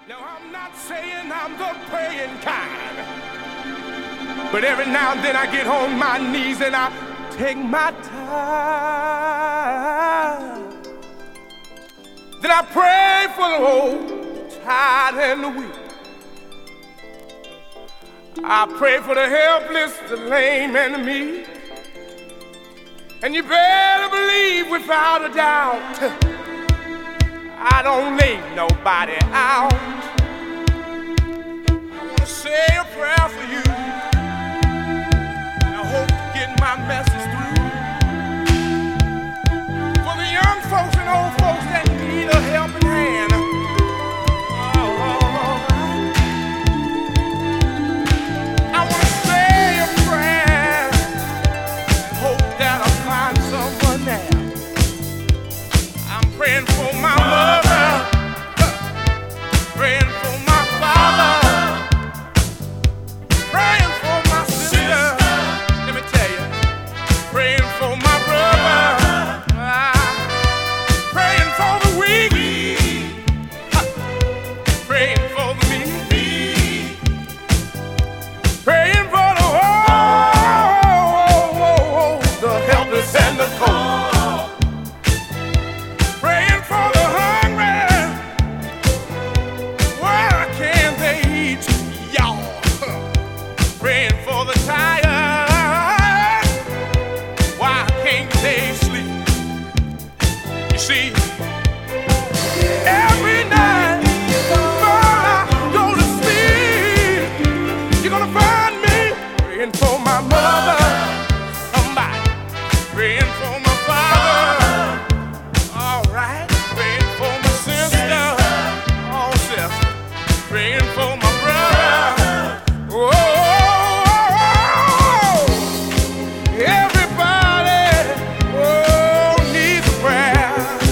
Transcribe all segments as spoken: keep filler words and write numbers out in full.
Now I'm not saying I'm the praying kind, but every now and then I get on my knees and I take my time. Then I pray for the old, tired and the weak. I pray for the helpless, the lame and the meek. And you better believe without a doubt, I don't lay nobody out. I want to say a prayer for you, and I hope to get my message through. For the young folks and old folks that need a helping hand. Oh, I want to say a prayer, and hope that I'll find someone there. I'm praying for my mother, praying for my father, praying for my sister. Let me tell you, praying for my brother, praying for the weak, praying for the meek, praying for the old, the helpless and the cold. See, every night before I go to sleep, you're gonna find me praying for my mother, somebody praying for my father, all right, praying for my sister, oh sister, praying for my brother, oh, everybody, oh, needs a prayer.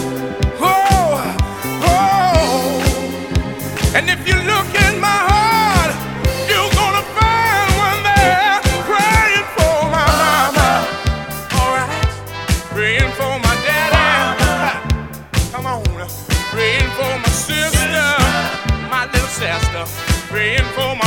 And if you look in my heart, you're gonna find one there praying for my mama. All right, praying for my daddy. Come on, praying for my sister, my little sister, praying for my